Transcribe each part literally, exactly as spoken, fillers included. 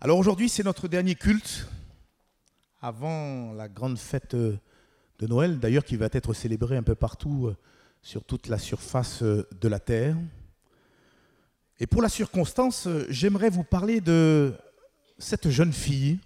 Alors aujourd'hui, c'est notre dernier culte avant la grande fête de Noël, d'ailleurs qui va être célébrée un peu partout sur toute la surface de la terre. Et pour la circonstance, j'aimerais vous parler de cette jeune fille,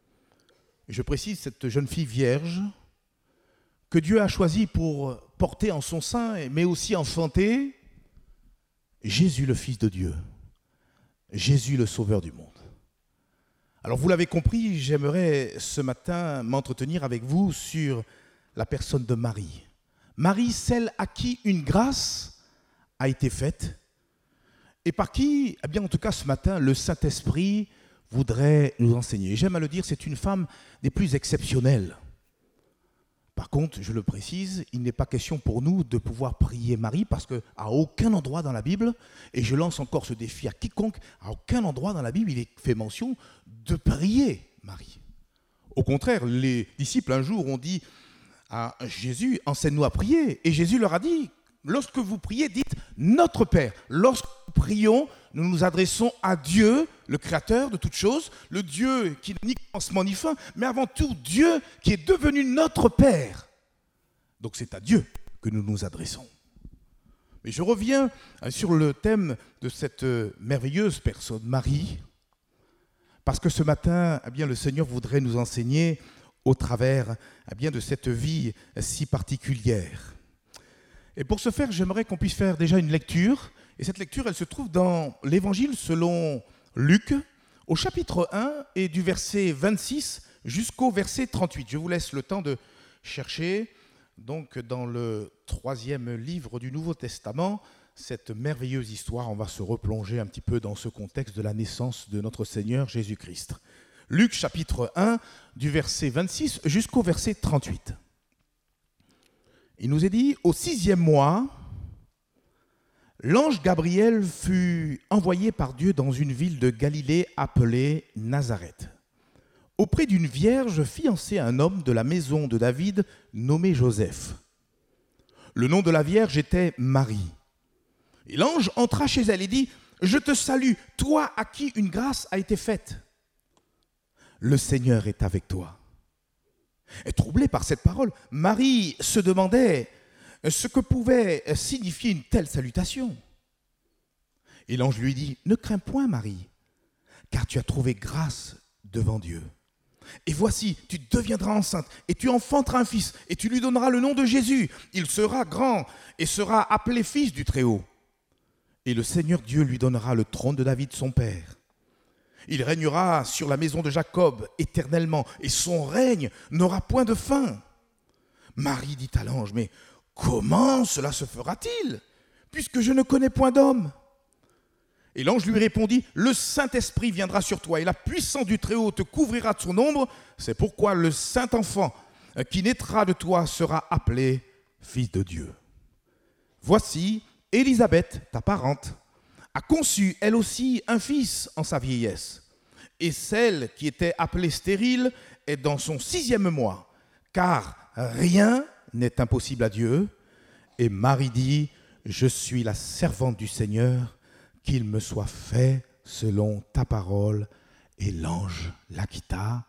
je précise cette jeune fille vierge, que Dieu a choisie pour porter en son sein, mais aussi enfanter Jésus le Fils de Dieu, Jésus le Sauveur du monde. Alors vous l'avez compris, j'aimerais ce matin m'entretenir avec vous sur la personne de Marie. Marie, celle à qui une grâce a été faite et par qui, eh bien en tout cas ce matin, le Saint-Esprit voudrait nous enseigner. J'aime à le dire, c'est une femme des plus exceptionnelles. Par contre, je le précise, il n'est pas question pour nous de pouvoir prier Marie parce qu'à aucun endroit dans la Bible, et je lance encore ce défi à quiconque, à aucun endroit dans la Bible il est fait mention de prier Marie. Au contraire, les disciples un jour ont dit à Jésus, enseigne-nous à prier. Et Jésus leur a dit, lorsque vous priez, dites notre Père. Lorsque nous prions, nous nous adressons à Dieu, le Créateur de toutes choses, le Dieu qui n'a ni commencement ni fin, mais avant tout Dieu qui est devenu notre Père. Donc c'est à Dieu que nous nous adressons. Mais je reviens sur le thème de cette merveilleuse personne, Marie, parce que ce matin, eh bien, le Seigneur voudrait nous enseigner au travers eh bien, de cette vie si particulière. Et pour ce faire, j'aimerais qu'on puisse faire déjà une lecture. Et cette lecture, elle se trouve dans l'Évangile selon Luc, au chapitre un, et du verset vingt-six jusqu'au verset trente-huit. Je vous laisse le temps de chercher, donc dans le troisième livre du Nouveau Testament, cette merveilleuse histoire. On va se replonger un petit peu dans ce contexte de la naissance de notre Seigneur Jésus-Christ. Luc, chapitre un, du verset vingt-six jusqu'au verset trente-huit. Il nous est dit, au sixième mois, l'ange Gabriel fut envoyé par Dieu dans une ville de Galilée appelée Nazareth, auprès d'une vierge fiancée à un homme de la maison de David nommé Joseph. Le nom de la vierge était Marie. Et l'ange entra chez elle et dit, « Je te salue, toi à qui une grâce a été faite. Le Seigneur est avec toi. » Et troublée par cette parole, Marie se demandait ce que pouvait signifier une telle salutation. Et l'ange lui dit, « Ne crains point, Marie, car tu as trouvé grâce devant Dieu. Et voici, tu deviendras enceinte, et tu enfanteras un fils, et tu lui donneras le nom de Jésus. Il sera grand, et sera appelé fils du Très-Haut. Et le Seigneur Dieu lui donnera le trône de David, son père. Il régnera sur la maison de Jacob éternellement, et son règne n'aura point de fin. » Marie dit à l'ange, « Mais comment cela se fera-t-il, puisque je ne connais point d'homme ?» Et l'ange lui répondit, « Le Saint-Esprit viendra sur toi, et la puissance du Très-Haut te couvrira de son ombre. C'est pourquoi le Saint-Enfant qui naîtra de toi sera appelé Fils de Dieu. Voici, Élisabeth, ta parente, a conçu, elle aussi, un fils en sa vieillesse. Et celle qui était appelée stérile est dans son sixième mois, car rien n'est impossible à Dieu. Et Marie dit, je suis la servante du Seigneur, qu'il me soit fait selon ta parole. Et l'ange la quitta.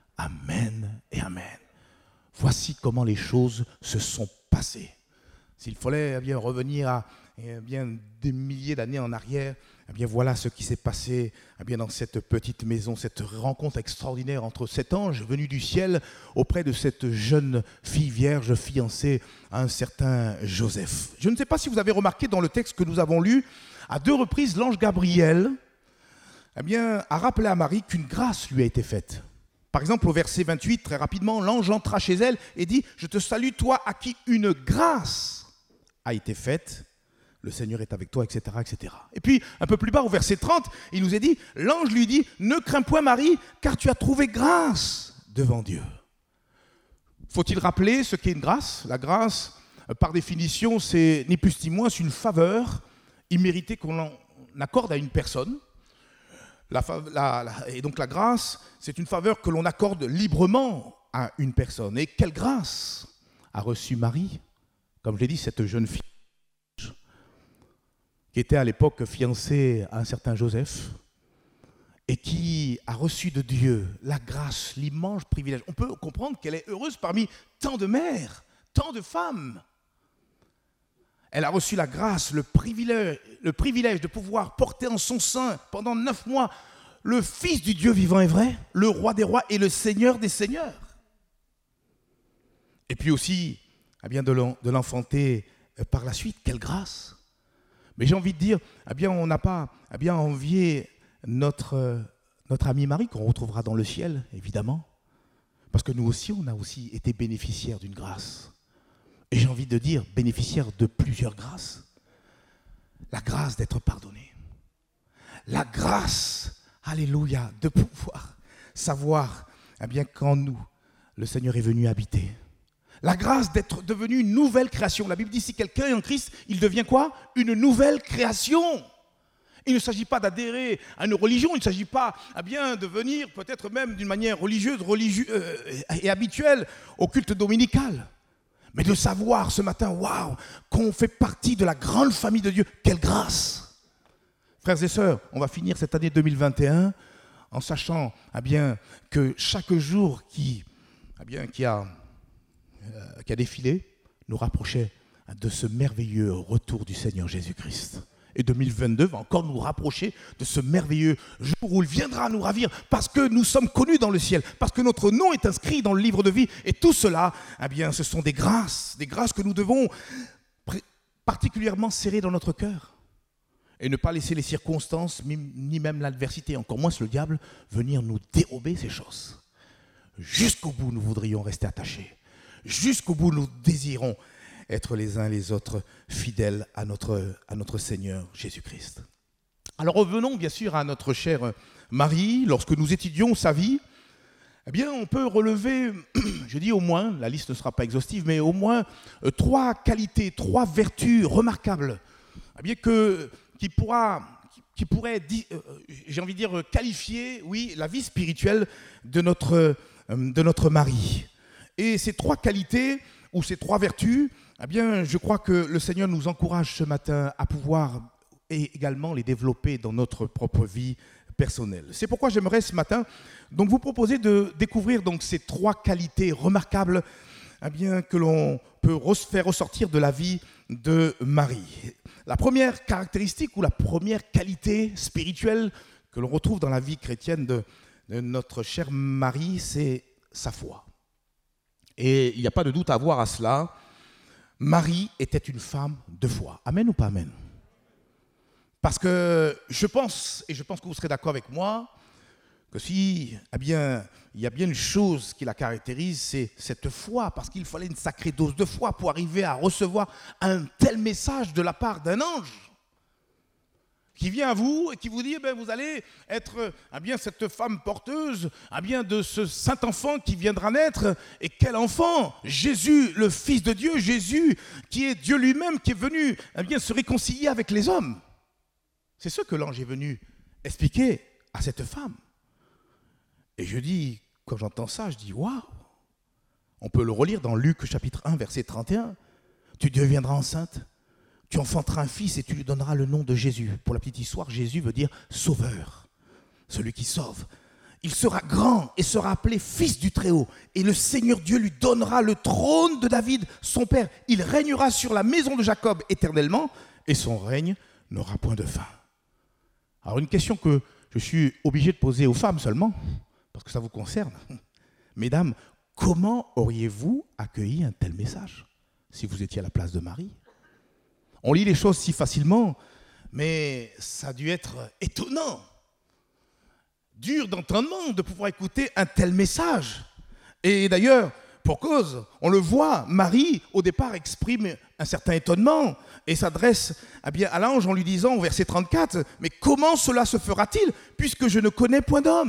Amen et amen. Voici comment les choses se sont passées. S'il fallait eh bien, revenir à eh bien, des milliers d'années en arrière, eh bien, voilà ce qui s'est passé eh bien, dans cette petite maison, cette rencontre extraordinaire entre cet ange venu du ciel auprès de cette jeune fille vierge fiancée à un certain Joseph. Je ne sais pas si vous avez remarqué dans le texte que nous avons lu, à deux reprises, l'ange Gabriel eh bien, a rappelé à Marie qu'une grâce lui a été faite. Par exemple, au verset vingt-huit, très rapidement, l'ange entra chez elle et dit « Je te salue, toi à qui une grâce a été faite. Le Seigneur est avec toi, et cetera, et cetera » Et puis, un peu plus bas, au verset trente, il nous est dit « L'ange lui dit « Ne crains point, Marie, car tu as trouvé grâce devant Dieu. » Faut-il rappeler ce qu'est une grâce ? La grâce, par définition, c'est ni plus ni moins une faveur imméritée qu'on accorde à une personne. La, la, la, et donc la grâce, c'est une faveur que l'on accorde librement à une personne. Et quelle grâce a reçu Marie ? Comme je l'ai dit, cette jeune fille qui était à l'époque fiancée à un certain Joseph et qui a reçu de Dieu la grâce, l'immense privilège, on peut comprendre qu'elle est heureuse parmi tant de mères, tant de femmes. Elle a reçu la grâce, le privilège, le privilège de pouvoir porter en son sein pendant neuf mois le Fils du Dieu vivant et vrai, le Roi des rois et le Seigneur des seigneurs. Et puis aussi, eh bien, de l'enfanter par la suite, quelle grâce! Mais j'ai envie de dire, eh bien, on n'a pas eh bien, envié notre, notre amie Marie, qu'on retrouvera dans le ciel, évidemment, parce que nous aussi, on a aussi été bénéficiaires d'une grâce. Et j'ai envie de dire, bénéficiaires de plusieurs grâces. La grâce d'être pardonné. La grâce, alléluia, de pouvoir savoir eh bien, qu'en nous, le Seigneur est venu habiter. La grâce d'être devenu une nouvelle création. La Bible dit, si quelqu'un est en Christ, il devient quoi? Une nouvelle création. Il ne s'agit pas d'adhérer à une religion, il ne s'agit pas eh bien, de venir peut-être même d'une manière religieuse, religieuse euh, et habituelle au culte dominical. Mais de savoir ce matin, waouh, qu'on fait partie de la grande famille de Dieu. Quelle grâce! Frères et sœurs, on va finir cette année deux mille vingt et un en sachant eh bien, que chaque jour qui, eh bien, qui, a, euh, qui a défilé nous rapprochait de ce merveilleux retour du Seigneur Jésus-Christ. Et deux mille vingt-deux va encore nous rapprocher de ce merveilleux jour où il viendra nous ravir parce que nous sommes connus dans le ciel, parce que notre nom est inscrit dans le livre de vie. Et tout cela, eh bien, ce sont des grâces, des grâces que nous devons particulièrement serrer dans notre cœur et ne pas laisser les circonstances, ni même l'adversité, encore moins le diable, venir nous dérober ces choses. Jusqu'au bout, nous voudrions rester attachés. Jusqu'au bout, nous désirons être les uns les autres fidèles à notre, à notre Seigneur Jésus-Christ. Alors revenons bien sûr à notre chère Marie. Lorsque nous étudions sa vie, eh bien on peut relever, je dis au moins, la liste ne sera pas exhaustive, mais au moins euh, trois qualités, trois vertus remarquables, eh bien que, qui, pourra, qui, qui pourraient, euh, j'ai envie de dire, qualifier, oui, la vie spirituelle de notre, euh, de notre Marie. Et ces trois qualités, ou ces trois vertus, eh bien, je crois que le Seigneur nous encourage ce matin à pouvoir et également les développer dans notre propre vie personnelle. C'est pourquoi j'aimerais ce matin donc vous proposer de découvrir donc ces trois qualités remarquables eh bien, que l'on peut faire ressortir de la vie de Marie. La première caractéristique ou la première qualité spirituelle que l'on retrouve dans la vie chrétienne de, de notre chère Marie, c'est sa foi. Et il n'y a pas de doute à avoir à cela. Marie était une femme de foi. Amen ou pas amen? Parce que je pense, et je pense que vous serez d'accord avec moi, que si, eh bien, il y a bien une chose qui la caractérise, c'est cette foi, parce qu'il fallait une sacrée dose de foi pour arriver à recevoir un tel message de la part d'un ange qui vient à vous et qui vous dit, eh bien, vous allez être eh bien, cette femme porteuse eh bien, de ce saint enfant qui viendra naître. Et quel enfant? Jésus, le Fils de Dieu, Jésus, qui est Dieu lui-même, qui est venu eh bien, se réconcilier avec les hommes. C'est ce que l'ange est venu expliquer à cette femme. Et je dis, quand j'entends ça, je dis, waouh! On peut le relire dans Luc chapitre un, verset trente et un. Tu deviendras enceinte. Tu enfanteras un fils et tu lui donneras le nom de Jésus. Pour la petite histoire, Jésus veut dire sauveur, celui qui sauve. Il sera grand et sera appelé fils du Très-Haut. Et le Seigneur Dieu lui donnera le trône de David, son père. Il régnera sur la maison de Jacob éternellement et son règne n'aura point de fin. Alors une question que je suis obligé de poser aux femmes seulement, parce que ça vous concerne. Mesdames, comment auriez-vous accueilli un tel message si vous étiez à la place de Marie? On lit les choses si facilement, mais ça a dû être étonnant, dur d'entendement de pouvoir écouter un tel message. Et d'ailleurs, pour cause, on le voit, Marie, au départ, exprime un certain étonnement et s'adresse eh bien, à l'ange en lui disant, au verset trente-quatre, « Mais comment cela se fera-t-il, puisque je ne connais point d'homme ?»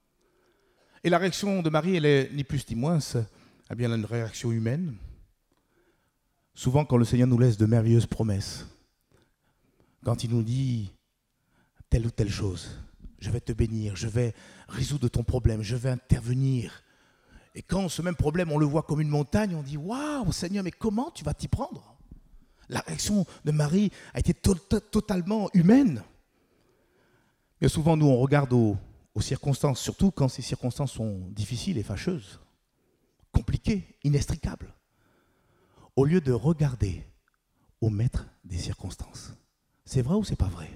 Et la réaction de Marie, elle est ni plus ni moins, eh bien, une réaction humaine. Souvent, quand le Seigneur nous laisse de merveilleuses promesses, quand il nous dit telle ou telle chose, je vais te bénir, je vais résoudre ton problème, je vais intervenir. Et quand ce même problème, on le voit comme une montagne, on dit « Waouh, Seigneur, mais comment tu vas t'y prendre ?» La réaction de Marie a été to- to- totalement humaine. Mais souvent, nous, on regarde au, aux circonstances, surtout quand ces circonstances sont difficiles et fâcheuses, compliquées, inextricables, au lieu de regarder au maître des circonstances. C'est vrai ou c'est pas vrai?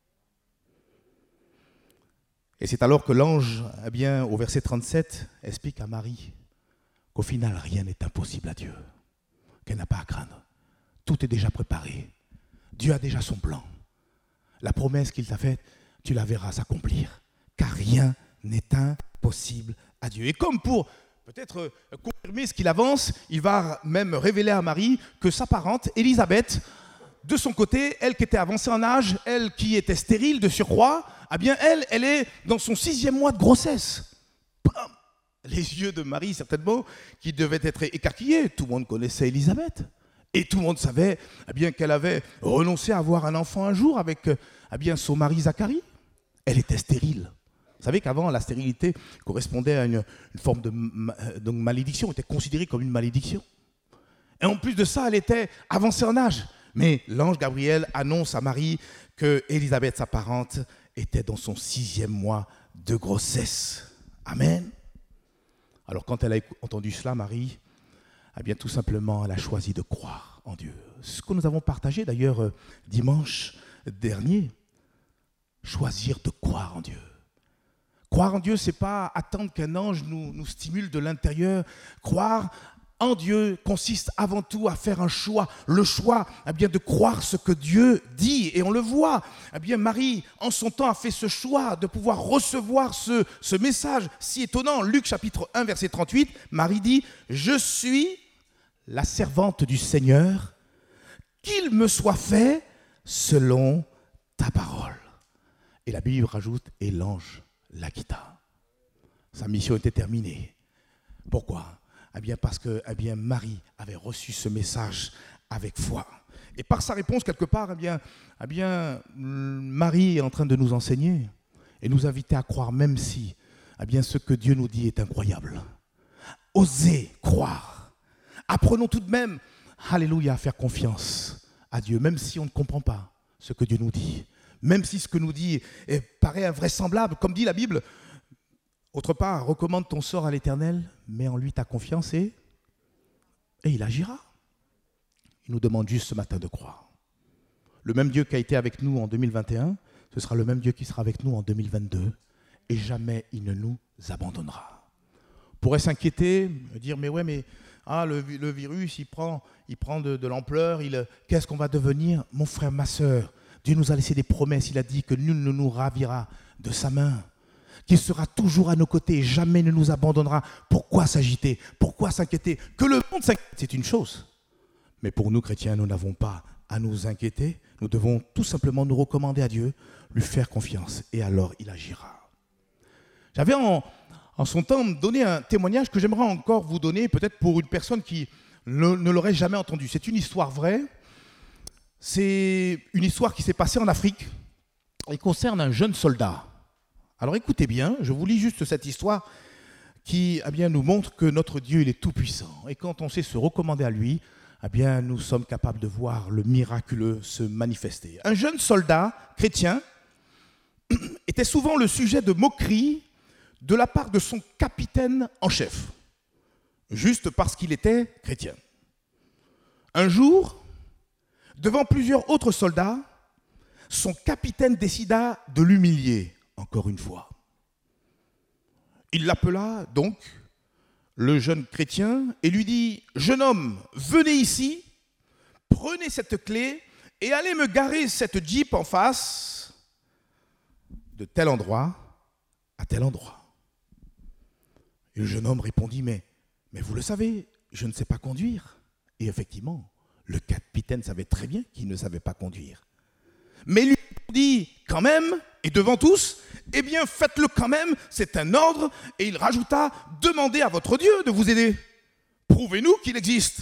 Et c'est alors que l'ange, eh bien, au verset trente-sept, explique à Marie qu'au final, rien n'est impossible à Dieu, qu'elle n'a pas à craindre. Tout est déjà préparé. Dieu a déjà son plan. La promesse qu'il t'a faite, tu la verras s'accomplir, car rien n'est impossible à Dieu. Et comme pour peut-être confirmer ce qu'il avance, il va même révéler à Marie que sa parente, Élisabeth, de son côté, elle qui était avancée en âge, elle qui était stérile de surcroît, eh bien elle, elle est dans son sixième mois de grossesse. Bam! Les yeux de Marie, certainement, qui devaient être écarquillés. Tout le monde connaissait Élisabeth. Et tout le monde savait eh bien, qu'elle avait renoncé à avoir un enfant un jour avec eh bien, son mari Zacharie. Elle était stérile. Vous savez qu'avant, la stérilité correspondait à une, une forme de donc, malédiction, était considérée comme une malédiction. Et en plus de ça, elle était avancée en âge. Mais l'ange Gabriel annonce à Marie que Élisabeth, sa parente, était dans son sixième mois de grossesse. Amen. Alors quand elle a entendu cela, Marie, eh bien tout simplement, elle a choisi de croire en Dieu. Ce que nous avons partagé d'ailleurs dimanche dernier, choisir de croire en Dieu. Croire en Dieu, ce n'est pas attendre qu'un ange nous, nous stimule de l'intérieur. Croire en Dieu consiste avant tout à faire un choix, le choix eh bien, de croire ce que Dieu dit. Et on le voit, eh bien, Marie, en son temps, a fait ce choix de pouvoir recevoir ce, ce message si étonnant. Luc chapitre un, verset trente-huit, Marie dit « Je suis la servante du Seigneur, qu'il me soit fait selon ta parole. » Et la Bible rajoute « Et l'ange la quitta. » Sa mission était terminée. Pourquoi ? Eh bien parce que eh bien, Marie avait reçu ce message avec foi. Et par sa réponse, quelque part, eh bien, eh bien, Marie est en train de nous enseigner et nous inviter à croire, même si eh bien, ce que Dieu nous dit est incroyable. Osez croire. Apprenons tout de même, alléluia, à faire confiance à Dieu, même si on ne comprend pas ce que Dieu nous dit. Même si ce que nous dit est, paraît invraisemblable, comme dit la Bible. Autre part, recommande ton sort à l'Éternel, mets en lui ta confiance et, et il agira. Il nous demande juste ce matin de croire. Le même Dieu qui a été avec nous en deux mille vingt et un, ce sera le même Dieu qui sera avec nous en deux mille vingt-deux et jamais il ne nous abandonnera. On pourrait s'inquiéter, dire mais ouais mais ah, le, le virus il prend, il prend de, de l'ampleur, il, qu'est-ce qu'on va devenir? Mon frère, ma soeur, Dieu nous a laissé des promesses, il a dit que nul ne nous ravira de sa main, qu'il sera toujours à nos côtés, jamais ne nous abandonnera. Pourquoi s'agiter? Pourquoi s'inquiéter? Que le monde s'inquiète, c'est une chose. Mais pour nous, chrétiens, nous n'avons pas à nous inquiéter. Nous devons tout simplement nous recommander à Dieu, lui faire confiance, et alors il agira. J'avais en, en son temps donné un témoignage que j'aimerais encore vous donner, peut-être pour une personne qui ne, ne l'aurait jamais entendu. C'est une histoire vraie. C'est une histoire qui s'est passée en Afrique et concerne un jeune soldat. Alors écoutez bien, je vous lis juste cette histoire qui eh bien, nous montre que notre Dieu il est tout-puissant. Et quand on sait se recommander à lui, eh bien, nous sommes capables de voir le miraculeux se manifester. Un jeune soldat chrétien était souvent le sujet de moqueries de la part de son capitaine en chef, juste parce qu'il était chrétien. Un jour, devant plusieurs autres soldats, son capitaine décida de l'humilier. Encore une fois. Il l'appela donc, le jeune chrétien, et lui dit « Jeune homme, venez ici, prenez cette clé et allez me garer cette Jeep en face de tel endroit à tel endroit. » Et le jeune homme répondit « Mais, mais vous le savez, je ne sais pas conduire. » Et effectivement, le capitaine savait très bien qu'il ne savait pas conduire. Mais lui dit quand même, et devant tous, eh bien faites-le quand même, c'est un ordre. Et il rajouta, demandez à votre Dieu de vous aider. Prouvez-nous qu'il existe.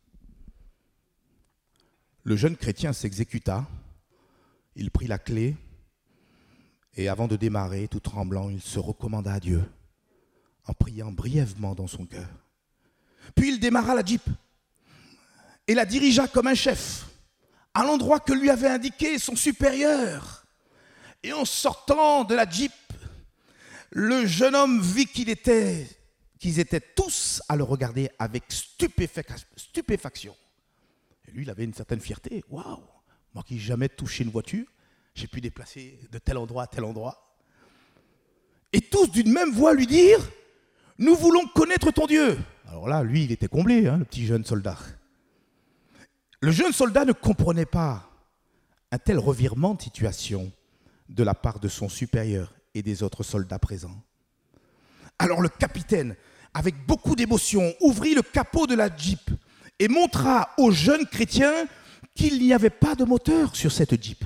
Le jeune chrétien s'exécuta, il prit la clé, et avant de démarrer, tout tremblant, il se recommanda à Dieu, en priant brièvement dans son cœur. Puis il démarra la Jeep, et la dirigea comme un chef, à l'endroit que lui avait indiqué son supérieur. Et en sortant de la Jeep, Le jeune homme vit qu'il était, qu'ils étaient tous à le regarder avec stupéfac- stupéfaction. Et lui, il avait une certaine fierté. Waouh, moi qui n'ai jamais touché une voiture, j'ai pu déplacer de tel endroit à tel endroit. Et tous d'une même voix lui dire, nous voulons connaître ton Dieu. Alors là, lui, il était comblé, hein, le petit jeune soldat. Le jeune soldat ne comprenait pas un tel revirement de situation de la part de son supérieur et des autres soldats présents. Alors le capitaine, avec beaucoup d'émotion, ouvrit le capot de la Jeep et montra au jeune chrétien qu'il n'y avait pas de moteur sur cette Jeep.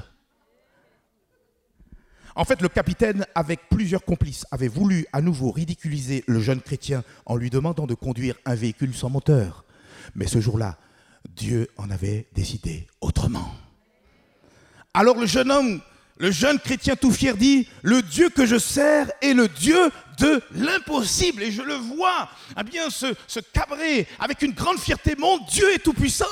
En fait, le capitaine, avec plusieurs complices, avait voulu à nouveau ridiculiser le jeune chrétien en lui demandant de conduire un véhicule sans moteur. Mais ce jour-là, Dieu en avait décidé autrement. Alors le jeune homme, le jeune chrétien tout fier dit, le Dieu que je sers est le Dieu de l'impossible. Et je le vois, eh bien, se, se cabrer avec une grande fierté. Mon Dieu est tout puissant.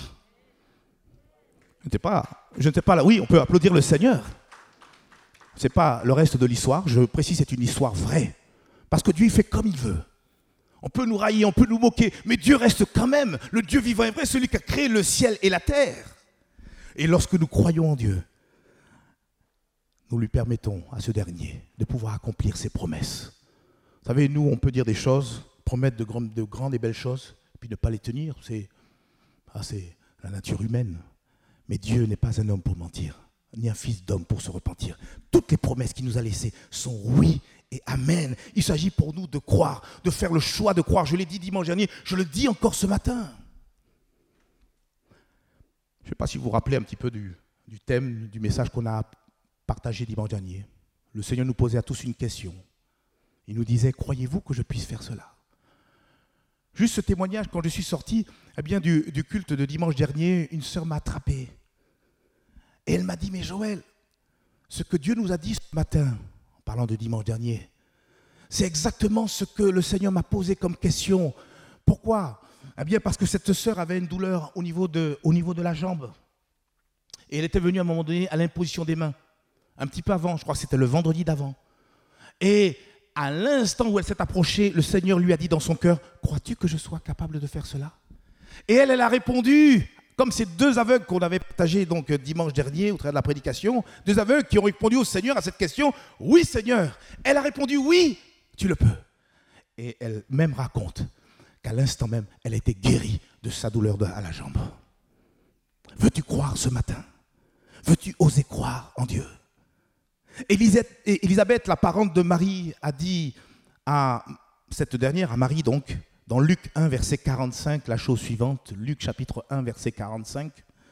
Je n'étais pas, je n'étais pas là. Oui, on peut applaudir le Seigneur. Ce n'est pas le reste de l'histoire. Je précise, c'est une histoire vraie. Parce que Dieu il fait comme il veut. On peut nous railler, on peut nous moquer, mais Dieu reste quand même le Dieu vivant et vrai, celui qui a créé le ciel et la terre. Et lorsque nous croyons en Dieu, nous lui permettons à ce dernier de pouvoir accomplir ses promesses. Vous savez, nous, on peut dire des choses, promettre de grandes, de grandes et belles choses, puis ne pas les tenir. C'est, ah, c'est la nature humaine. Mais Dieu n'est pas un homme pour mentir, ni un fils d'homme pour se repentir. Toutes les promesses qu'il nous a laissées sont oui et amen. Il s'agit pour nous de croire, de faire le choix de croire. Je l'ai dit dimanche dernier, je le dis encore ce matin. Je ne sais pas si vous vous rappelez un petit peu du, du thème, du message qu'on a partagé dimanche dernier. Le Seigneur nous posait à tous une question. Il nous disait, croyez-vous que je puisse faire cela? Juste ce témoignage, quand je suis sorti eh bien, du, du culte de dimanche dernier, une sœur m'a attrapé. Et elle m'a dit, mais Joël, ce que Dieu nous a dit ce matin, en parlant de dimanche dernier, c'est exactement ce que le Seigneur m'a posé comme question. Pourquoi? Eh bien, parce que cette sœur avait une douleur au niveau de, au niveau de la jambe. Et elle était venue à un moment donné à l'imposition des mains. Un petit peu avant, je crois que c'était le vendredi d'avant. Et à l'instant où elle s'est approchée, le Seigneur lui a dit dans son cœur, crois-tu que je sois capable de faire cela? Et elle, elle a répondu, comme ces deux aveugles qu'on avait partagés donc dimanche dernier au travers de la prédication, deux aveugles qui ont répondu au Seigneur à cette question, oui Seigneur. Elle a répondu, oui, tu le peux. Et elle même raconte qu'à l'instant même, elle a été guérie de sa douleur à la jambe. Veux-tu croire ce matin? Veux-tu oser croire en Dieu? Élisabeth, la parente de Marie, a dit à cette dernière, à Marie donc, dans Luc un, verset quarante-cinq, la chose suivante, Luc chapitre un, verset quarante-cinq.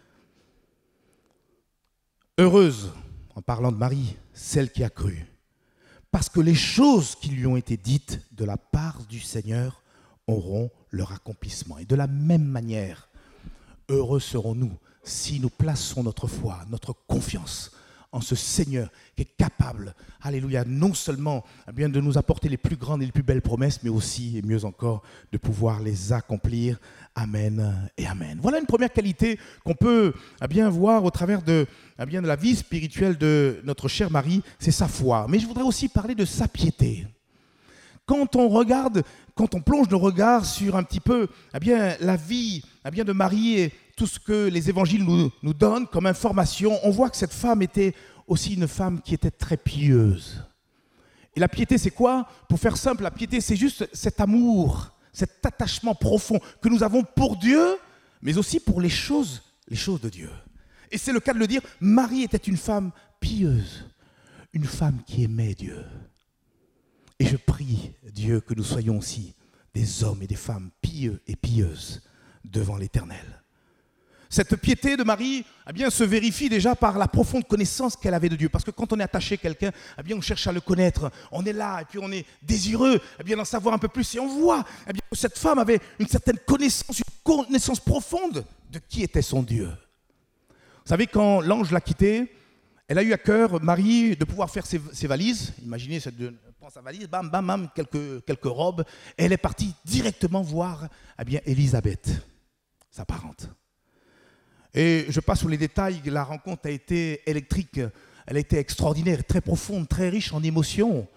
Heureuse, en parlant de Marie, celle qui a cru, parce que les choses qui lui ont été dites de la part du Seigneur auront leur accomplissement. Et de la même manière, heureux serons-nous si nous plaçons notre foi, notre confiance en ce Seigneur qui est capable, alléluia, non seulement eh bien, de nous apporter les plus grandes et les plus belles promesses, mais aussi, et mieux encore, de pouvoir les accomplir. Amen et amen. Voilà une première qualité qu'on peut eh bien, voir au travers de, eh bien, de la vie spirituelle de notre chère Marie, c'est sa foi. Mais je voudrais aussi parler de sa piété. Quand on regarde, quand on plonge nos regards sur un petit peu eh bien, la vie eh bien, de Marie et tout ce que les évangiles nous, nous donnent comme information, on voit que cette femme était aussi une femme qui était très pieuse. Et la piété, c'est quoi? Pour faire simple, la piété, c'est juste cet amour, cet attachement profond que nous avons pour Dieu, mais aussi pour les choses, les choses de Dieu. Et c'est le cas de le dire, Marie était une femme pieuse, une femme qui aimait Dieu. Et je prie, Dieu, que nous soyons aussi des hommes et des femmes pieux et pieuses devant l'Éternel. Cette piété de Marie eh bien, se vérifie déjà par la profonde connaissance qu'elle avait de Dieu. Parce que quand on est attaché à quelqu'un, eh bien, on cherche à le connaître. On est là et puis on est désireux eh bien, d'en savoir un peu plus. Et on voit eh bien, que cette femme avait une certaine connaissance, une connaissance profonde de qui était son Dieu. Vous savez, quand l'ange l'a quittée, elle a eu à cœur, Marie, de pouvoir faire ses, ses valises. Imaginez, elle prend sa valise, bam, bam, bam, quelques, quelques robes. Et elle est partie directement voir eh bien, Élisabeth, sa parente. Et je passe sur les détails, la rencontre a été électrique, elle a été extraordinaire, très profonde, très riche en émotions.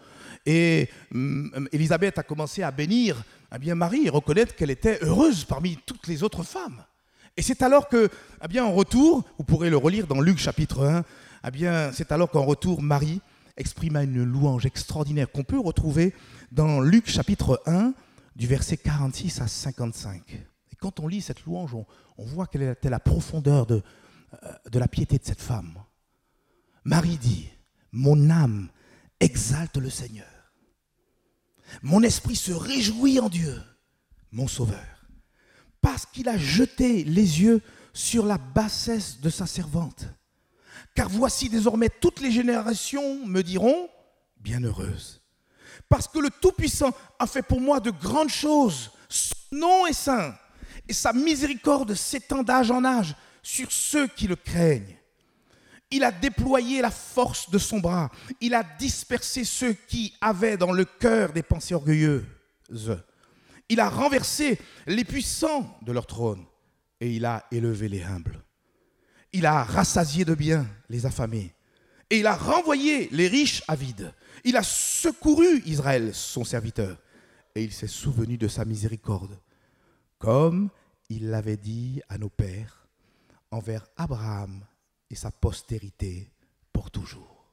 Et hum, Élisabeth a commencé à bénir eh bien, Marie et reconnaître qu'elle était heureuse parmi toutes les autres femmes. Et c'est alors que, eh bien, en retour, vous pourrez le relire dans Luc chapitre un, eh bien, c'est alors qu'en retour, Marie exprima une louange extraordinaire qu'on peut retrouver dans Luc chapitre un, du verset quarante-six à cinquante-cinq. Et quand on lit cette louange, on, on voit quelle était la profondeur de, euh, de la piété de cette femme. Marie dit, « Mon âme exalte le Seigneur. Mon esprit se réjouit en Dieu, mon Sauveur, parce qu'il a jeté les yeux sur la bassesse de sa servante. Car voici désormais toutes les générations me diront, bienheureuse, parce que le Tout-Puissant a fait pour moi de grandes choses. Son nom est saint, et sa miséricorde s'étend d'âge en âge sur ceux qui le craignent. Il a déployé la force de son bras. Il a dispersé ceux qui avaient dans le cœur des pensées orgueilleuses. Il a renversé les puissants de leur trône et il a élevé les humbles. Il a rassasié de biens les affamés et il a renvoyé les riches avides. Il a secouru Israël, son serviteur, et il s'est souvenu de sa miséricorde, comme il l'avait dit à nos pères, envers Abraham et sa postérité pour toujours.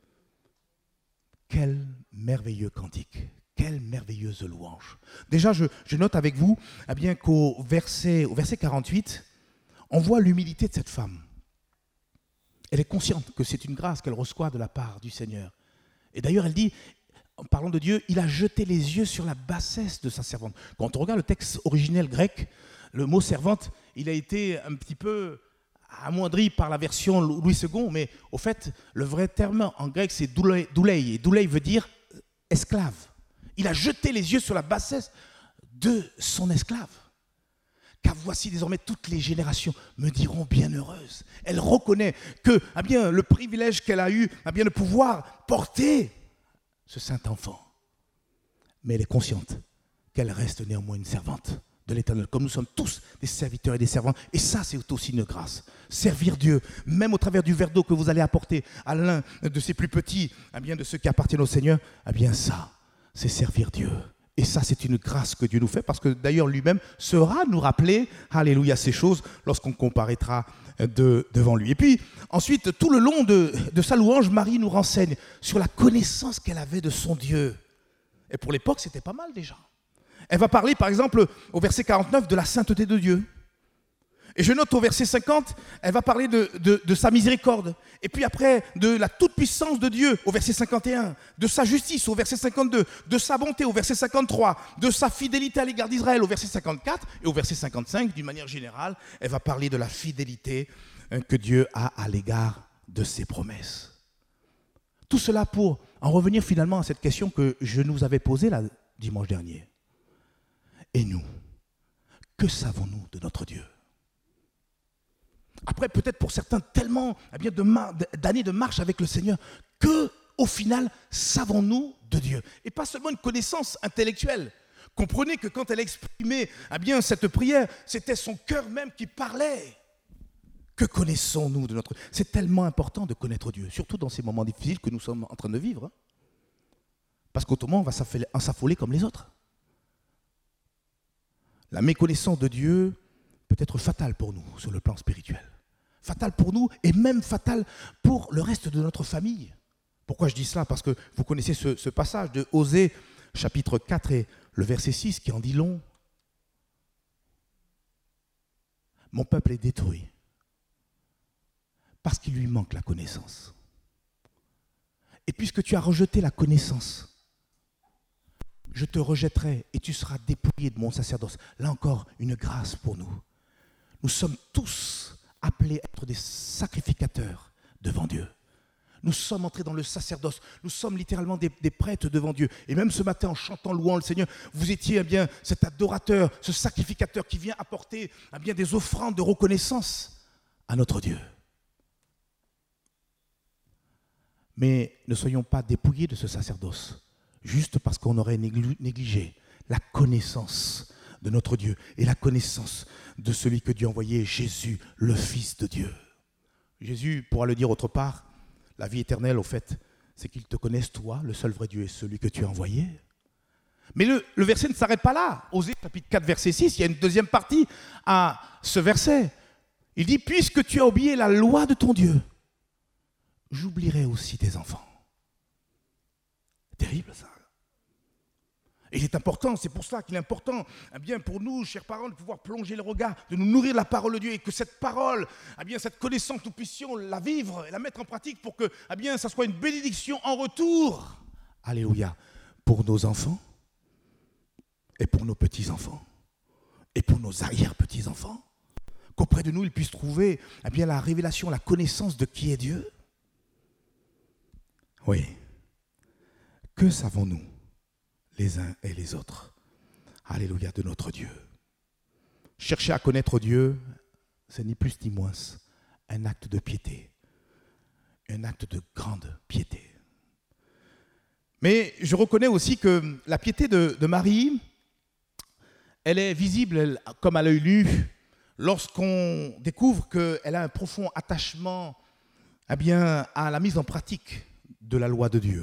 Quel merveilleux cantique, quelle merveilleuse louange. Déjà, je, je note avec vous eh bien, qu'au verset, au verset quarante-huit, on voit l'humilité de cette femme. Elle est consciente que c'est une grâce qu'elle reçoit de la part du Seigneur. Et d'ailleurs, elle dit, en parlant de Dieu, il a jeté les yeux sur la bassesse de sa servante. Quand on regarde le texte originel grec, le mot servante, il a été un petit peu amoindri par la version Louis second, mais au fait, le vrai terme en grec, c'est doulei, doulei, et doulei veut dire esclave. Il a jeté les yeux sur la bassesse de son esclave. Car voici désormais toutes les générations me diront bienheureuse. Elle reconnaît que eh bien, le privilège qu'elle a eu eh bien, de pouvoir porter ce saint enfant. Mais elle est consciente qu'elle reste néanmoins une servante de l'Éternel, comme nous sommes tous des serviteurs et des servantes. Et ça, c'est aussi une grâce. Servir Dieu, même au travers du verre d'eau que vous allez apporter à l'un de ses plus petits, eh bien, de ceux qui appartiennent au Seigneur, eh bien ça, c'est servir Dieu. Et ça, c'est une grâce que Dieu nous fait, parce que d'ailleurs lui-même sera nous rappeler, alléluia, ces choses lorsqu'on comparaîtra de, devant lui. Et puis, ensuite, tout le long de, de sa louange, Marie nous renseigne sur la connaissance qu'elle avait de son Dieu. Et pour l'époque, c'était pas mal déjà. Elle va parler, par exemple, au verset quarante-neuf, de la sainteté de Dieu. Et je note au verset cinquante, elle va parler de, de, de sa miséricorde. Et puis après, de la toute-puissance de Dieu, au verset cinquante et un. De sa justice, au verset cinquante-deux. De sa bonté, au verset cinquante-trois. De sa fidélité à l'égard d'Israël, au verset cinquante-quatre. Et au verset cinquante-cinq, d'une manière générale, elle va parler de la fidélité que Dieu a à l'égard de ses promesses. Tout cela pour en revenir finalement à cette question que je nous avais posée là, dimanche dernier. Et nous, que savons-nous de notre Dieu ? Après, peut-être pour certains, tellement eh bien, de mar- d'années de marche avec le Seigneur, que, au final, savons-nous de Dieu ? Et pas seulement une connaissance intellectuelle. Comprenez que quand elle exprimait eh bien, cette prière, c'était son cœur même qui parlait. Que connaissons-nous de notre Dieu ? C'est tellement important de connaître Dieu, surtout dans ces moments difficiles que nous sommes en train de vivre. Hein. Parce qu'autrement, on va s'affoler comme les autres. La méconnaissance de Dieu peut être fatale pour nous sur le plan spirituel. Fatale pour nous et même fatale pour le reste de notre famille. Pourquoi je dis cela ? Parce que vous connaissez ce, ce passage de Osée, chapitre quatre et le verset six qui en dit long. Mon peuple est détruit parce qu'il lui manque la connaissance. Et puisque tu as rejeté la connaissance, je te rejetterai et tu seras dépouillé de mon sacerdoce. Là encore, une grâce pour nous. Nous sommes tous appelés à être des sacrificateurs devant Dieu. Nous sommes entrés dans le sacerdoce. Nous sommes littéralement des, des prêtres devant Dieu. Et même ce matin, en chantant, louant le Seigneur, vous étiez eh bien, cet adorateur, ce sacrificateur qui vient apporter eh bien, des offrandes de reconnaissance à notre Dieu. Mais ne soyons pas dépouillés de ce sacerdoce, juste parce qu'on aurait négligé la connaissance de notre Dieu et la connaissance de celui que Dieu a envoyé, Jésus, le Fils de Dieu. Jésus pourra le dire autre part, la vie éternelle, au fait, c'est qu'ils te connaissent toi, le seul vrai Dieu et celui que tu as envoyé. Mais le, le verset ne s'arrête pas là. Osée chapitre quatre, verset six, il y a une deuxième partie à ce verset. Il dit, puisque tu as oublié la loi de ton Dieu, j'oublierai aussi tes enfants. Terrible ça. Et il est important, c'est pour ça qu'il est important, eh bien, pour nous, chers parents, de pouvoir plonger le regard, de nous nourrir de la parole de Dieu et que cette parole, eh bien, cette connaissance, nous puissions la vivre et la mettre en pratique pour que eh bien, ça soit une bénédiction en retour. Alléluia. Pour nos enfants et pour nos petits-enfants et pour nos arrière-petits-enfants. Qu'auprès de nous, ils puissent trouver eh bien, la révélation, la connaissance de qui est Dieu. Oui. Que savons-nous les uns et les autres? Alléluia, de notre Dieu. Chercher à connaître Dieu, c'est ni plus ni moins un acte de piété, un acte de grande piété. Mais je reconnais aussi que la piété de, de Marie, elle est visible elle, comme à l'œil nu lorsqu'on découvre qu'elle a un profond attachement eh bien, à la mise en pratique de la loi de Dieu.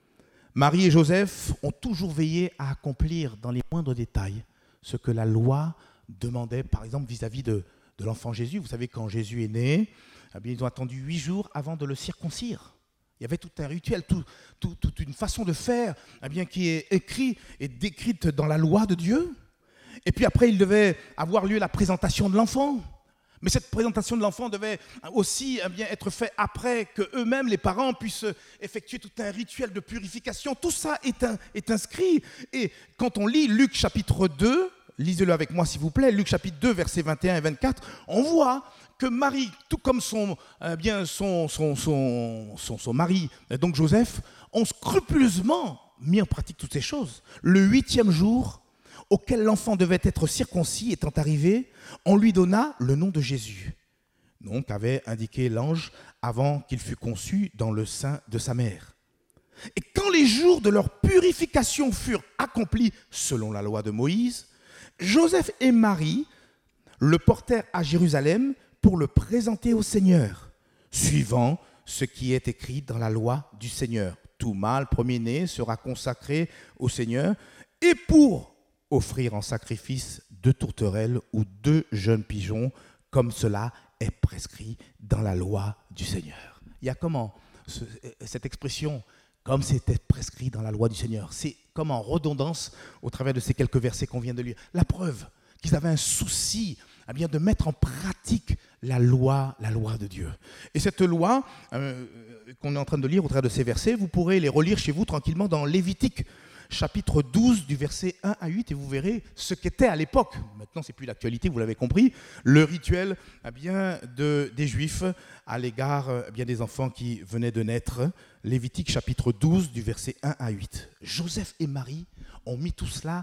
Marie et Joseph ont toujours veillé à accomplir dans les moindres détails ce que la loi demandait, par exemple vis-à-vis de, de l'enfant Jésus. Vous savez, quand Jésus est né, eh bien, ils ont attendu huit jours avant de le circoncire. Il y avait tout un rituel, tout, tout, toute une façon de faire eh bien, qui est écrite et décrite dans la loi de Dieu. Et puis après, il devait avoir lieu la présentation de l'enfant. Mais cette présentation de l'enfant devait aussi eh bien, être faite après que eux-mêmes, les parents, puissent effectuer tout un rituel de purification. Tout ça est, un, est inscrit. Et quand on lit Luc chapitre deux, lisez-le avec moi s'il vous plaît, Luc chapitre deux, versets vingt et un et vingt-quatre, on voit que Marie, tout comme son, eh bien, son, son, son, son, son mari, donc Joseph, ont scrupuleusement mis en pratique toutes ces choses. Le huitième jour, auquel l'enfant devait être circoncis étant arrivé, on lui donna le nom de Jésus, nom qu'avait indiqué l'ange avant qu'il fût conçu dans le sein de sa mère. Et quand les jours de leur purification furent accomplis selon la loi de Moïse, Joseph et Marie le portèrent à Jérusalem pour le présenter au Seigneur, suivant ce qui est écrit dans la loi du Seigneur. Tout mâle premier-né sera consacré au Seigneur, et pour offrir en sacrifice deux tourterelles ou deux jeunes pigeons, comme cela est prescrit dans la loi du Seigneur. Il y a comment ce, cette expression, comme c'était prescrit dans la loi du Seigneur, c'est comme en redondance au travers de ces quelques versets qu'on vient de lire. La preuve qu'ils avaient un souci eh bien, de mettre en pratique la loi, la loi de Dieu. Et cette loi euh, qu'on est en train de lire au travers de ces versets, vous pourrez les relire chez vous tranquillement dans Lévitique, chapitre douze, du verset un à huit, et vous verrez ce qu'était à l'époque, maintenant c'est plus l'actualité, vous l'avez compris, le rituel eh bien, de, des Juifs à l'égard eh bien, des enfants qui venaient de naître. Lévitique chapitre douze, du verset un à huit. Joseph et Marie ont mis tout cela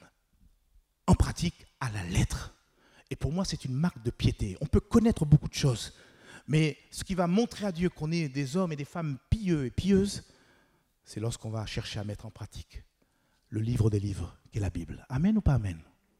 en pratique à la lettre. Et pour moi, c'est une marque de piété. On peut connaître beaucoup de choses, mais ce qui va montrer à Dieu qu'on est des hommes et des femmes pieux et pieuses, c'est lorsqu'on va chercher à mettre en pratique le livre des livres, qui est la Bible. Amen ou pas amen?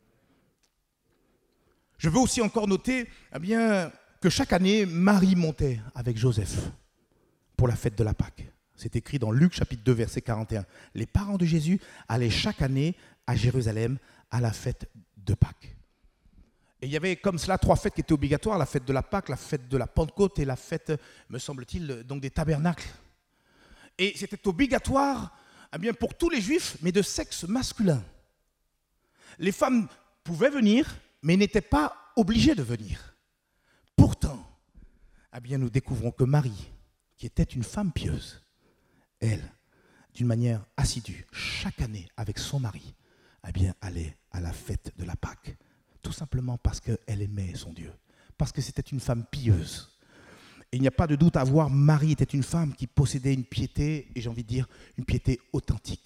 Je veux aussi encore noter eh bien, que chaque année, Marie montait avec Joseph pour la fête de la Pâque. C'est écrit dans Luc chapitre deux, verset quarante et un. Les parents de Jésus allaient chaque année à Jérusalem à la fête de Pâques. Et il y avait comme cela trois fêtes qui étaient obligatoires, la fête de la Pâque, la fête de la Pentecôte et la fête, me semble-t-il, donc des tabernacles. Et c'était obligatoire eh bien, pour tous les juifs, mais de sexe masculin. Les femmes pouvaient venir, mais n'étaient pas obligées de venir. Pourtant, eh bien, nous découvrons que Marie, qui était une femme pieuse, elle, d'une manière assidue, chaque année avec son mari, eh bien, allait à la fête de la Pâque. Tout simplement parce qu'elle aimait son Dieu, parce que c'était une femme pieuse. Et il n'y a pas de doute à voir, Marie était une femme qui possédait une piété, et j'ai envie de dire, une piété authentique.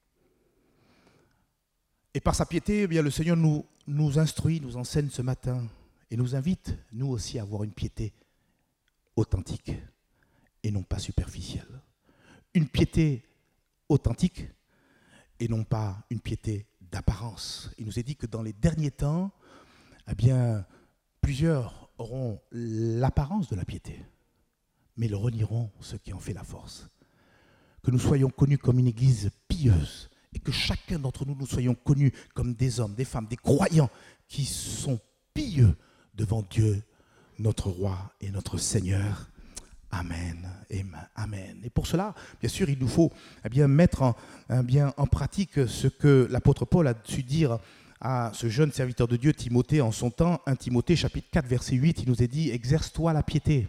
Et par sa piété, eh bien, le Seigneur nous, nous instruit, nous enseigne ce matin, et nous invite, nous aussi, à avoir une piété authentique, et non pas superficielle. Une piété authentique, et non pas une piété d'apparence. Il nous est dit que dans les derniers temps, eh bien, plusieurs auront l'apparence de la piété, mais ils renieront ce qui en fait la force. que nous soyons connus comme une église pieuse et que chacun d'entre nous, nous soyons connus comme des hommes, des femmes, des croyants qui sont pieux devant Dieu, notre roi et notre Seigneur. Amen. Amen. Et pour cela, bien sûr, il nous faut eh bien, mettre en, eh bien, en pratique ce que l'apôtre Paul a su dire à ce jeune serviteur de Dieu, Timothée, en son temps. un Timothée, chapitre quatre, verset huit, il nous est dit « Exerce-toi la piété,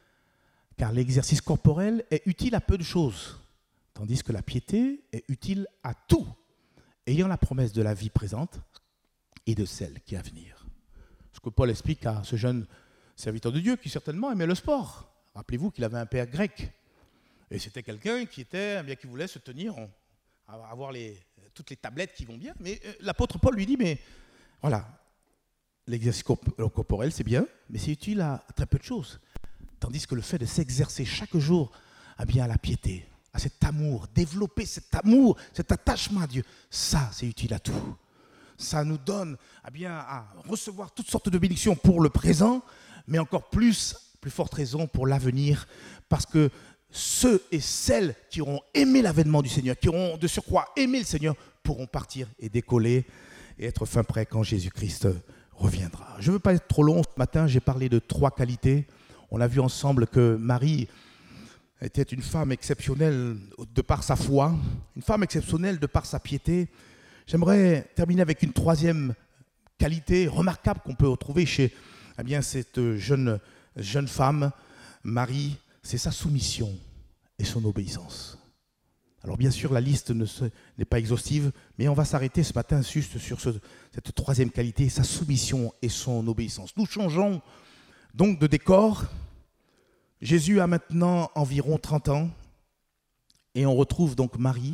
car l'exercice corporel est utile à peu de choses, tandis que la piété est utile à tout, ayant la promesse de la vie présente et de celle qui est à venir. » Ce que Paul explique à ce jeune serviteur de Dieu qui certainement aimait le sport. Rappelez-vous qu'il avait un père grec. Et c'était quelqu'un qui était, bien qui voulait se tenir, avoir les, toutes les tablettes qui vont bien. Mais euh, l'apôtre Paul lui dit, mais voilà, l'exercice corporel c'est bien, mais c'est utile à très peu de choses. Tandis que le fait de s'exercer chaque jour eh bien, à la piété, à cet amour, développer cet amour, cet attachement à Dieu, ça c'est utile à tout. Ça nous donne eh bien, à recevoir toutes sortes de bénédictions pour le présent, mais encore plus, plus forte raison pour l'avenir, parce que ceux et celles qui auront aimé l'avènement du Seigneur, qui auront de surcroît aimé le Seigneur, pourront partir et décoller et être fin prêts quand Jésus-Christ reviendra. Je ne veux pas être trop long ce matin, j'ai parlé de trois qualités. On a vu ensemble que Marie était une femme exceptionnelle de par sa foi, une femme exceptionnelle de par sa piété. J'aimerais terminer avec une troisième qualité remarquable qu'on peut retrouver chez eh bien, cette jeune, jeune femme, Marie, c'est sa soumission et son obéissance. Alors bien sûr, la liste ne se, n'est pas exhaustive, mais on va s'arrêter ce matin juste sur ce, cette troisième qualité, sa soumission et son obéissance. Nous changeons donc de décor. Jésus a maintenant environ trente ans et on retrouve donc Marie,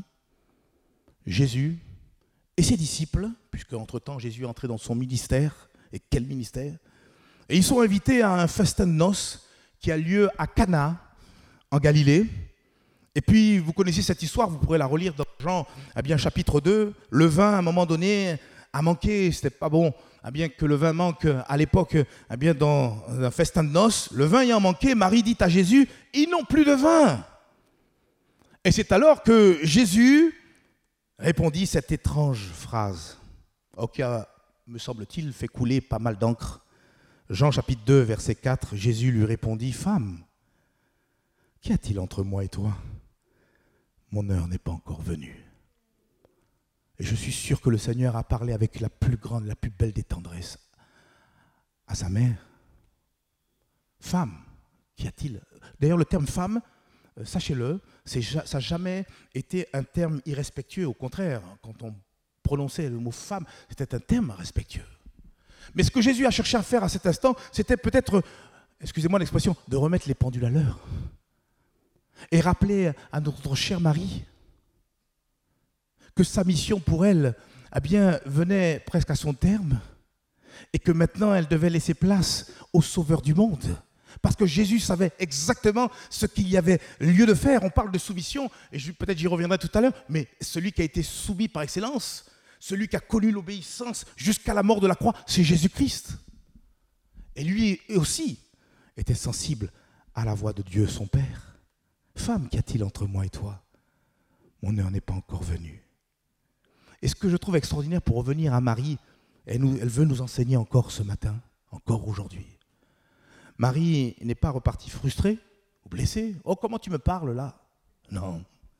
Jésus et ses disciples, puisque entre-temps Jésus est entré dans son ministère. Et quel ministère! Et ils sont invités à un festin de noces qui a lieu à Cana, en Galilée. Et puis, vous connaissez cette histoire, vous pourrez la relire dans Jean, eh bien, chapitre deux. Le vin, à un moment donné, a manqué, c'était pas bon. Eh bien, que le vin manque à l'époque, eh bien, dans un festin de noces, le vin ayant manqué, Marie dit à Jésus, « Ils n'ont plus de vin !» Et c'est alors que Jésus répondit cette étrange phrase, qui a, me semble-t-il, fait couler pas mal d'encre. Jean chapitre deux, verset quatre, Jésus lui répondit, « Femme, qu'y a-t-il entre moi et toi? Mon heure n'est pas encore venue. » Et je suis sûr que le Seigneur a parlé avec la plus grande, la plus belle des tendresses à sa mère. Femme, qu'y a-t-il? D'ailleurs, le terme femme, sachez-le, c'est, ça n'a jamais été un terme irrespectueux. Au contraire, quand on prononçait le mot femme, c'était un terme respectueux. Mais ce que Jésus a cherché à faire à cet instant, c'était peut-être, excusez-moi l'expression, de remettre les pendules à l'heure. Et rappeler à notre chère Marie que sa mission pour elle eh bien, venait presque à son terme et que maintenant elle devait laisser place au Sauveur du monde. Parce que Jésus savait exactement ce qu'il y avait lieu de faire. On parle de soumission, et je, peut-être j'y reviendrai tout à l'heure, mais celui qui a été soumis par excellence, celui qui a connu l'obéissance jusqu'à la mort de la croix, c'est Jésus-Christ. Et lui aussi était sensible à la voix de Dieu, son Père. « Femme, qu'y a-t-il entre moi et toi? Mon heure n'est pas encore venue. » Et ce que je trouve extraordinaire, pour revenir à Marie, elle, nous, elle veut nous enseigner encore ce matin, encore aujourd'hui. Marie n'est pas repartie frustrée ou blessée. « Oh, comment tu me parles là ?» Non.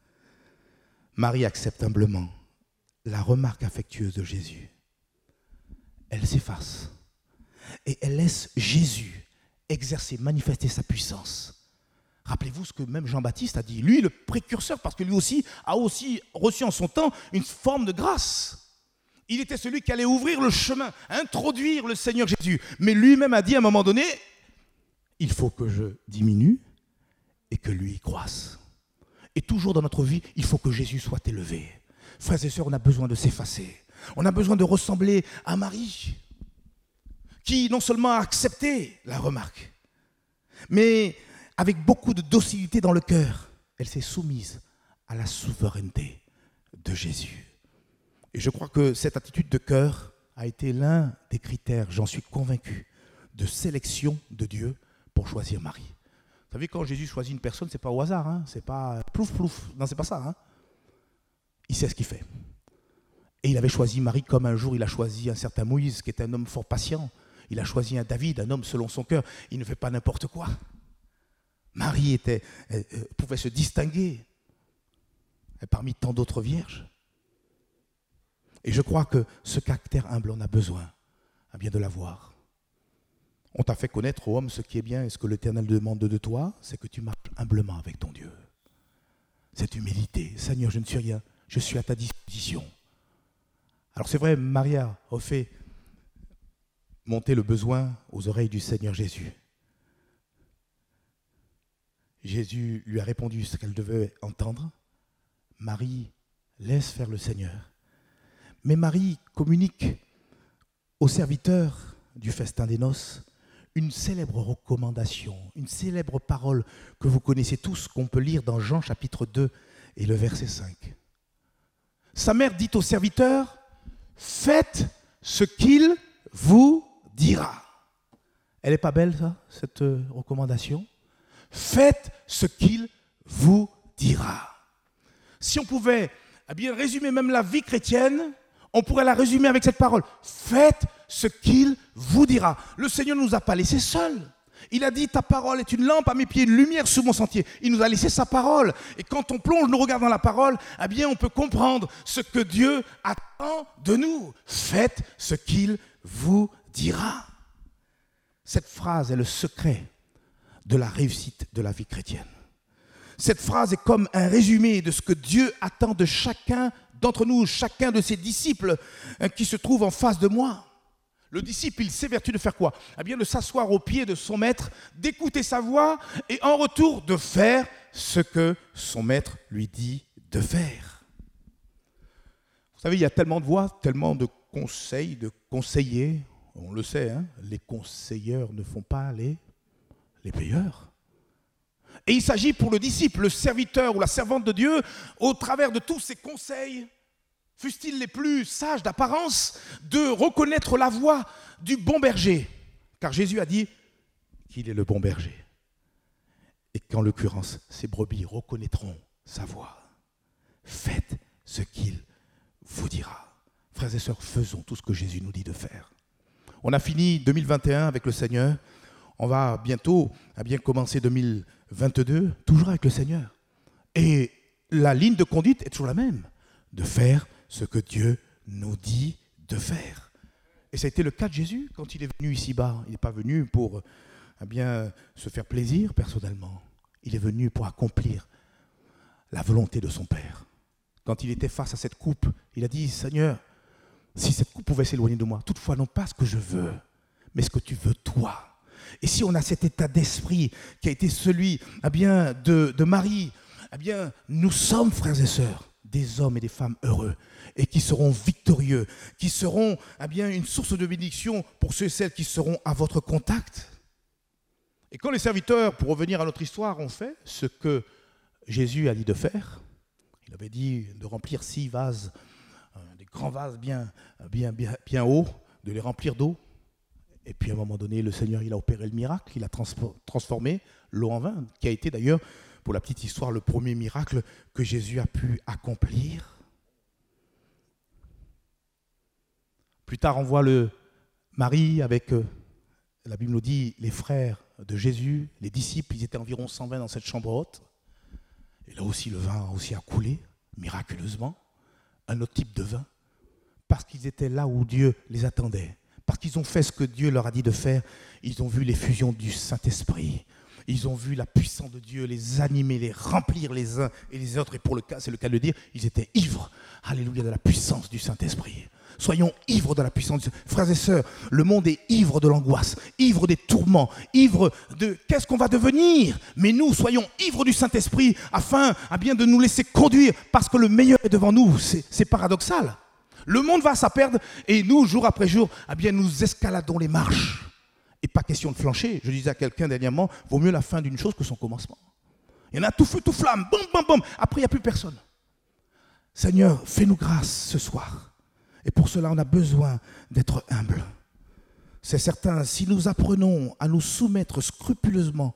Marie accepte humblement la remarque affectueuse de Jésus. Elle s'efface et elle laisse Jésus exercer, manifester sa puissance. Rappelez-vous ce que même Jean-Baptiste a dit, lui le précurseur, parce que lui aussi a aussi reçu en son temps une forme de grâce. Il était celui qui allait ouvrir le chemin, introduire le Seigneur Jésus. Mais lui-même a dit à un moment donné, il faut que je diminue et que lui croisse. Et toujours dans notre vie, il faut que Jésus soit élevé. Frères et sœurs, on a besoin de s'effacer. On a besoin de ressembler à Marie, qui non seulement a accepté la remarque, mais avec beaucoup de docilité dans le cœur, elle s'est soumise à la souveraineté de Jésus. Et je crois que cette attitude de cœur a été l'un des critères, j'en suis convaincu, de sélection de Dieu pour choisir Marie. Vous savez, quand Jésus choisit une personne, c'est pas au hasard, hein, c'est pas plouf plouf, non, c'est pas ça. Hein. Il sait ce qu'il fait. Et il avait choisi Marie comme un jour il a choisi un certain Moïse, qui est un homme fort patient. Il a choisi un David, un homme selon son cœur. Il ne fait pas n'importe quoi. Marie était, euh, pouvait se distinguer parmi tant d'autres vierges. Et je crois que ce caractère humble, on a besoin à bien de l'avoir. On t'a fait connaître, ô homme, ce qui est bien et ce que l'Éternel demande de toi, c'est que tu marches humblement avec ton Dieu. Cette humilité. Seigneur, je ne suis rien, je suis à ta disposition. Alors c'est vrai, Maria a fait monter le besoin aux oreilles du Seigneur Jésus. Jésus lui a répondu ce qu'elle devait entendre. Marie, laisse faire le Seigneur. Mais Marie communique aux serviteurs du festin des noces une célèbre recommandation, une célèbre parole que vous connaissez tous, qu'on peut lire dans Jean chapitre deux et le verset cinq. Sa mère dit aux serviteurs, « Faites ce qu'il vous dira. » Elle n'est pas belle, ça, cette recommandation ? Faites ce qu'il vous dira. Si on pouvait eh bien, résumer même la vie chrétienne, on pourrait la résumer avec cette parole. Faites ce qu'il vous dira. Le Seigneur ne nous a pas laissés seuls. Il a dit, ta parole est une lampe à mes pieds, une lumière sur mon sentier. Il nous a laissé sa parole. Et quand on plonge nos regards dans la parole, eh bien, on peut comprendre ce que Dieu attend de nous. Faites ce qu'il vous dira. Cette phrase est le secret de la réussite de la vie chrétienne. Cette phrase est comme un résumé de ce que Dieu attend de chacun d'entre nous, chacun de ses disciples hein, qui se trouvent en face de moi. Le disciple, il s'évertue de faire quoi ? Eh bien, de s'asseoir aux pieds de son maître, d'écouter sa voix et en retour de faire ce que son maître lui dit de faire. Vous savez, il y a tellement de voix, tellement de conseils, de conseillers. On le sait, hein, les conseilleurs ne font pas les, les payeurs. Et il s'agit pour le disciple, le serviteur ou la servante de Dieu, au travers de tous ces conseils, fussent-ils les plus sages d'apparence, de reconnaître la voix du bon berger. Car Jésus a dit qu'il est le bon berger. Et qu'en l'occurrence, ces brebis reconnaîtront sa voix. Faites ce qu'il vous dira. Frères et sœurs, faisons tout ce que Jésus nous dit de faire. On a fini deux mille vingt et un avec le Seigneur. On va bientôt à bien commencer deux mille vingt-deux, toujours avec le Seigneur. Et la ligne de conduite est toujours la même, de faire ce que Dieu nous dit de faire. Et ça a été le cas de Jésus quand il est venu ici-bas. Il n'est pas venu pour eh bien, se faire plaisir personnellement. Il est venu pour accomplir la volonté de son Père. Quand il était face à cette coupe, il a dit, Seigneur, si cette coupe pouvait s'éloigner de moi, toutefois non pas ce que je veux, mais ce que tu veux toi. Et si on a cet état d'esprit qui a été celui eh bien, de, de Marie, eh bien, nous sommes, frères et sœurs, des hommes et des femmes heureux et qui seront victorieux, qui seront eh bien, une source de bénédiction pour ceux et celles qui seront à votre contact. Et quand les serviteurs, pour revenir à notre histoire, ont fait ce que Jésus a dit de faire, il avait dit de remplir six vases, euh, des grands vases bien, bien, bien, bien hauts, de les remplir d'eau. Et puis à un moment donné, le Seigneur, il a opéré le miracle, il a transformé l'eau en vin, qui a été d'ailleurs, pour la petite histoire, le premier miracle que Jésus a pu accomplir. Plus tard, on voit le Marie avec, euh, la Bible nous dit, les frères de Jésus, les disciples, ils étaient environ cent vingt dans cette chambre haute. Et là aussi, le vin a aussi a coulé, miraculeusement, un autre type de vin, parce qu'ils étaient là où Dieu les attendait. Parce qu'ils ont fait ce que Dieu leur a dit de faire, ils ont vu l'effusion du Saint-Esprit. Ils ont vu la puissance de Dieu les animer, les remplir les uns et les autres. Et pour le cas, c'est le cas de le dire, ils étaient ivres, alléluia, de la puissance du Saint-Esprit. Soyons ivres de la puissance du Saint-Esprit. Frères et sœurs, le monde est ivre de l'angoisse, ivre des tourments, ivre de qu'est-ce qu'on va devenir. Mais nous, soyons ivres du Saint-Esprit afin à bien de nous laisser conduire parce que le meilleur est devant nous. C'est, c'est paradoxal. Le monde va à sa perte et nous, jour après jour, eh bien, nous escaladons les marches. Et pas question de flancher. Je disais à quelqu'un dernièrement, vaut mieux la fin d'une chose que son commencement. Il y en a tout feu, tout flamme, boum, boum, boum. Après, il n'y a plus personne. Seigneur, fais-nous grâce ce soir. Et pour cela, on a besoin d'être humble. C'est certain, si nous apprenons à nous soumettre scrupuleusement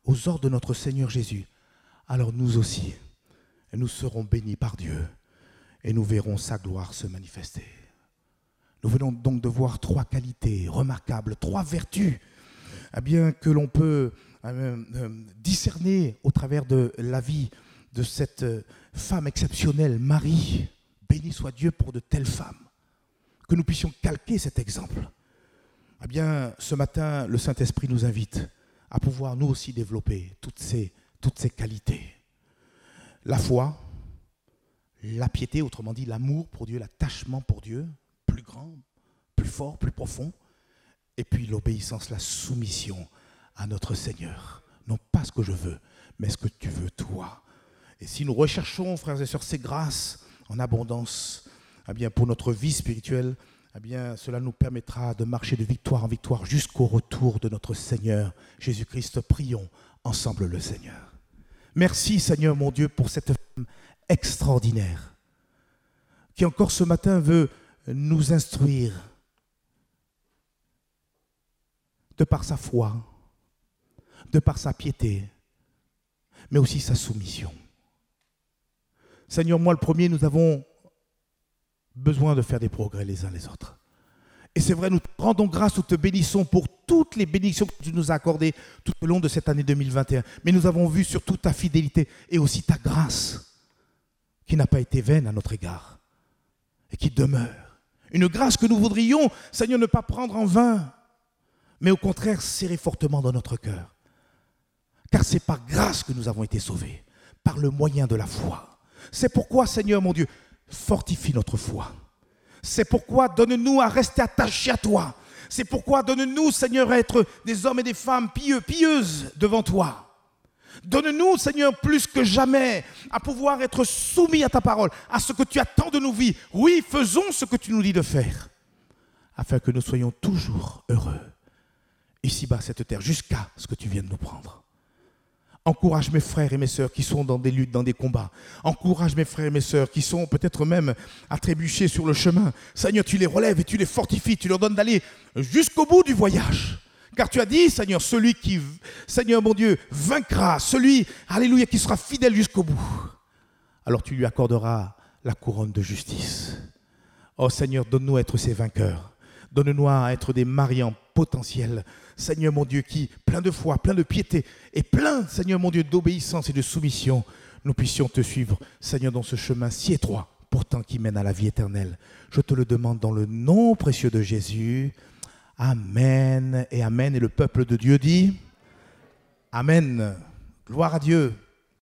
aux ordres de notre Seigneur Jésus, alors nous aussi, nous serons bénis par Dieu et nous verrons sa gloire se manifester. Nous venons donc de voir trois qualités remarquables, trois vertus eh bien, que l'on peut euh, euh, discerner au travers de la vie de cette femme exceptionnelle, Marie. Béni soit Dieu pour de telles femmes. Que nous puissions calquer cet exemple. Eh bien, ce matin, le Saint-Esprit nous invite à pouvoir nous aussi développer toutes ces, toutes ces qualités. La foi, la piété, autrement dit l'amour pour Dieu, l'attachement pour Dieu, plus grand, plus fort, plus profond. Et puis l'obéissance, la soumission à notre Seigneur. Non pas ce que je veux, mais ce que tu veux toi. Et si nous recherchons, frères et sœurs, ces grâces en abondance, eh bien, pour notre vie spirituelle, eh bien, cela nous permettra de marcher de victoire en victoire jusqu'au retour de notre Seigneur Jésus-Christ. Prions ensemble le Seigneur. Merci Seigneur mon Dieu pour cette femme extraordinaire qui encore ce matin veut nous instruire de par sa foi, de par sa piété, mais aussi sa soumission. Seigneur, moi le premier, nous avons besoin de faire des progrès les uns les autres. Et c'est vrai, nous te rendons grâce, nous te bénissons pour toutes les bénédictions que tu nous as accordées tout au long de cette année deux mille vingt et un. Mais nous avons vu surtout ta fidélité et aussi ta grâce qui n'a pas été vaine à notre égard et qui demeure. Une grâce que nous voudrions, Seigneur, ne pas prendre en vain, mais au contraire serrer fortement dans notre cœur. Car c'est par grâce que nous avons été sauvés, par le moyen de la foi. C'est pourquoi, Seigneur mon Dieu, fortifie notre foi. C'est pourquoi donne-nous à rester attachés à toi. C'est pourquoi donne-nous, Seigneur, à être des hommes et des femmes pieux, pieuses devant toi. Donne-nous, Seigneur, plus que jamais, à pouvoir être soumis à ta parole, à ce que tu attends de nos vies. Oui, faisons ce que tu nous dis de faire, afin que nous soyons toujours heureux, ici-bas, cette terre, jusqu'à ce que tu viennes nous prendre. Encourage mes frères et mes sœurs qui sont dans des luttes, dans des combats. Encourage mes frères et mes sœurs qui sont peut-être même à trébucher sur le chemin. Seigneur, tu les relèves et tu les fortifies. Tu leur donnes d'aller jusqu'au bout du voyage. Car tu as dit, Seigneur, celui qui, Seigneur mon Dieu, vaincra, celui, alléluia, qui sera fidèle jusqu'au bout. Alors tu lui accorderas la couronne de justice. Oh Seigneur, donne-nous à être ces vainqueurs. Donne-nous à être des mariants potentiels. Seigneur mon Dieu, qui, plein de foi, plein de piété et plein, Seigneur mon Dieu, d'obéissance et de soumission, nous puissions te suivre, Seigneur, dans ce chemin si étroit, pourtant qui mène à la vie éternelle. Je te le demande dans le nom précieux de Jésus. Amen et amen. Et le peuple de Dieu dit Amen. Gloire à Dieu.